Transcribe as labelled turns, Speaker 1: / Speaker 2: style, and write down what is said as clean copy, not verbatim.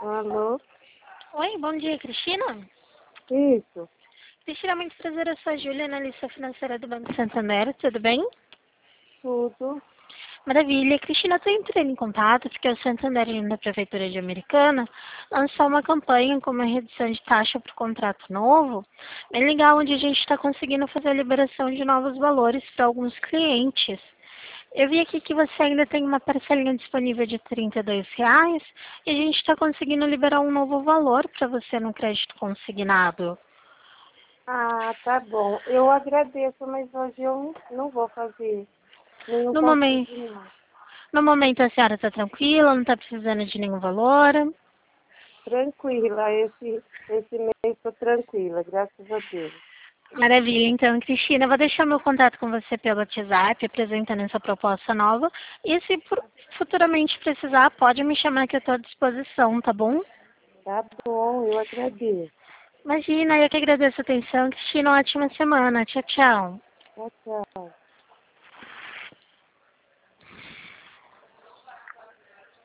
Speaker 1: Alô?
Speaker 2: Oi, bom dia, Cristina.
Speaker 1: Isso,
Speaker 2: Cristina, muito prazer, eu sou a Júlia, analista financeira do Banco Santander, tudo bem?
Speaker 1: tudo.
Speaker 2: Maravilha. Cristina, estou entrando em contato porque o Santander, da Prefeitura de Americana, lançou uma campanha com uma redução de taxa para o contrato novo, bem legal, onde a gente está conseguindo fazer a liberação de novos valores para alguns clientes. Eu vi aqui que você ainda tem uma parcelinha disponível de R$ 32 e a gente está conseguindo liberar um novo valor para você no crédito consignado.
Speaker 1: Ah, tá bom. Eu agradeço, mas hoje eu não vou fazer nenhum
Speaker 2: No momento,
Speaker 1: consignado.
Speaker 2: no momento a senhora está tranquila, não está precisando de nenhum valor?
Speaker 1: Tranquila, esse mês estou tranquila, graças a Deus.
Speaker 2: Maravilha, então, Cristina, eu vou deixar meu contato com você pelo WhatsApp, apresentando essa proposta nova. E se futuramente precisar, pode me chamar que eu estou à disposição, tá bom?
Speaker 1: Tá bom, eu agradeço.
Speaker 2: Imagina, eu que agradeço a atenção. Cristina, uma ótima semana. Tchau, tchau.
Speaker 1: Tchau, tchau.